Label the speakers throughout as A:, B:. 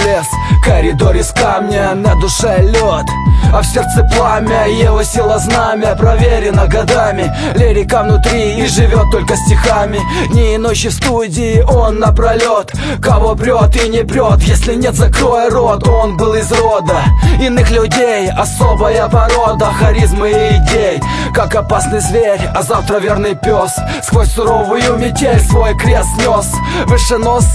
A: лес, коридор из камня, на душе лед, а в сердце пламя. Его сила знамя, проверено годами. Лирика внутри и живет только стихами. Дни и ночи в студии, он напролет. Кого прет и не прет, если нет, закрой рот. Он был из рода иных людей, особая порода харизмы и идей. Как опасный зверь, а завтра верный пес. Сквозь суровую метель свой крест нес. Выше нос,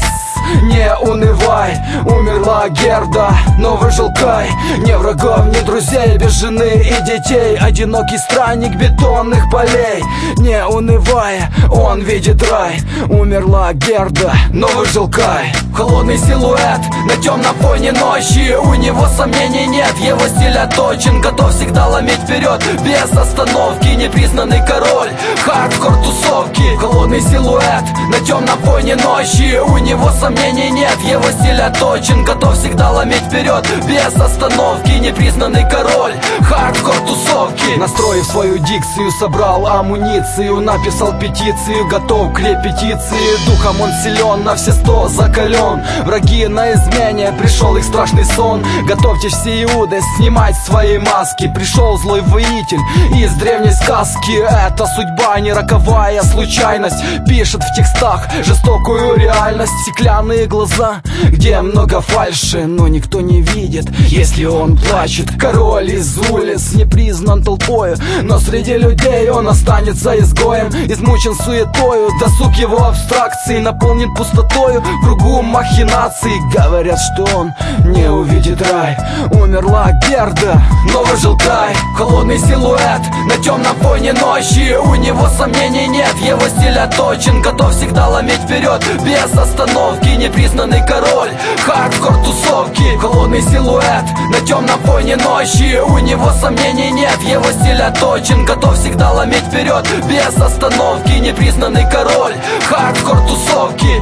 A: не унывай. Умерла Герда, но выжил Кай. Ни врагов, ни друзей, без жены и детей. Одинокий странник бетонных полей. Не унывая, он видит рай. Умерла Герда, но выжил Кай. Холодный силуэт на темном фоне ночи. У него сомнений нет, его стиль отточен. Готов всегда ломить вперед, без остановки. Непризнанный король хардкор тусовки. Холодный силуэт на темном фоне ночи. У него сомнений нет, его стиль отточен. Готов всегда ломить вперед, без остановки. Непризнанный король хардкор тусовки. Настроив свою дикцию, собрал амуницию. Написал петицию, готов к репетиции. Духом он силен, на все 100 закален. Враги на измене, пришел их страшный сон. Готовьтесь все, иуды, снимать свои маски. Пришел злой воитель из древней сказки. Это судьба, не роковая случайность. Пишет в текстах жестокую реальность. Стеклянные глаза, где много фальши, но никто не видит, если он плачет. Король из улиц не признан толпою, но среди людей он останется изгоем. Измучен суетою, досуг его абстракций наполнен пустотою. В кругу махинаций говорят, что он не увидит рай. Умерла Герда, но выжил Кай. Холодный силуэт на темном фоне ночи. У него сомнений нет, его стиль отточен. Готов всегда ломить вперед, без остановки. Непризнанный король хардкор тусовки. Холодный силуэт на темном фоне ночи. У него сомнений нет, его стиль отточен. Готов всегда ломить вперед, без остановки. Непризнанный король хардкор тусовки.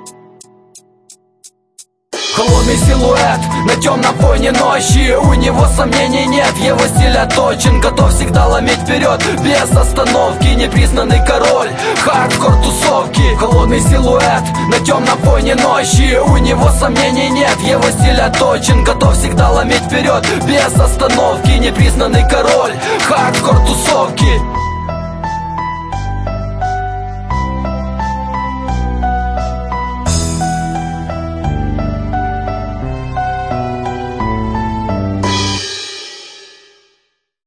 A: Холодный силуэт на темном фоне ночи. У него сомнений нет, его стиль отточен. Готов всегда ломить вперед, без остановки. Непризнанный король хардкор тусовки. Холодный силуэт на темном фоне ночи. У него сомнений нет, его стиль отточен. Готов всегда ломить вперед, без остановки. Непризнанный король хардкор тусовки.